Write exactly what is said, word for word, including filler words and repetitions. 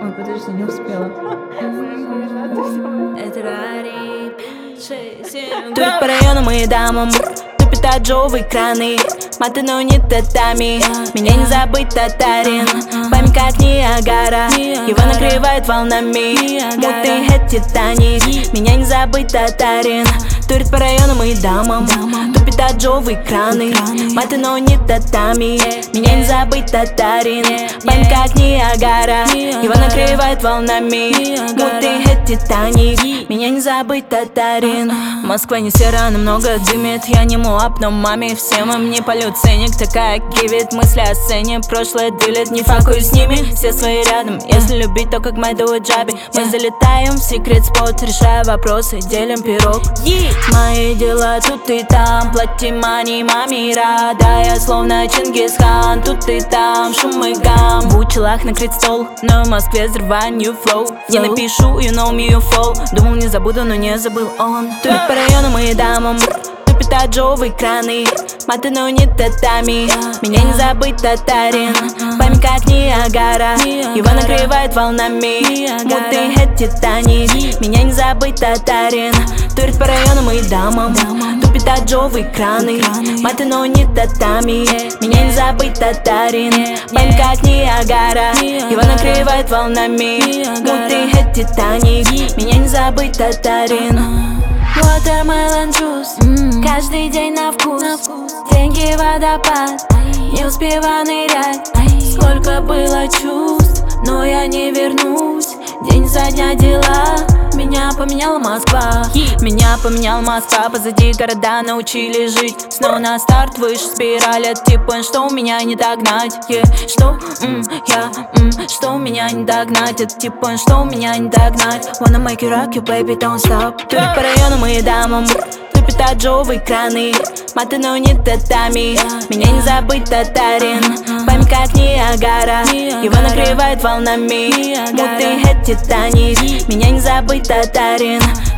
Ой, подожди, не успела. Это Рари, шесть, семь. Турит по району мои дамам, тупит аджовые краны. Маты, но не татами, меня не забыть татарин. Память как Ниагара, его накрывает волнами. Мутный хэт Титаник, меня не забыть татарин. Турит по району мои дамам, тупит аджовые краны. Маты, но не татами, меня не забыть татарин. Память как Ниагара, его накрывает волнами. Мутный хэт Титаник, меня не забыть татарин. Москва не сера, но много дымит. Я не муап, но маме всем им не полют ценник. Такая кивит, мысли о сцене. Прошлое дилет, не факую с ними. Все свои рядом, если любить, то как мы do джаби. Мы залетаем в секрет спот, решая вопросы, делим пирог. Мои дела тут и там, плати мани, мамира. Да, я словно Чингисхан, тут и там, шум и гам. В учелах накрыт стол, но в Москве взрываю new flow. Не напишу, you know me, you fall. Думал не забуду, но не забыл он. Турит по району мои дамам, тупит аджовые краны. Маты, но не татами, меня не забыть татарин. Память как Ниагара, его накрывает волнами. Мутный хэт Титаник, меня не забыть татарин. Турит по району мои дамам, тупит аджовые краны. Маты, но не татами, меня не забыть татарин. Память как Ниагара, его накрывает волнами. Мутный хэт Титаник, меня не забыть татарин. Watermelon juice, mm. Каждый день на вкус, деньги водопад, не успеваю нырять. Сколько было чувств, но я не вернусь. День за дня дела, меня поменяла Москва. Меня поменяла Москва, позади города научили жить. Снова на старт, выше спирали. Типа, что у меня не догнать, yeah. Что, м, я, м, что у меня не догнать. Это типа, что у меня не догнать. Wanna make you rock you, baby, don't stop. Турит по району мои дамам, тупит аджовые краны. Маты, но не татами, меня не забыть татарин. Память как Ниагара, его накрывает волнами. Мутный хэт Титаник, меня не забыть татарин.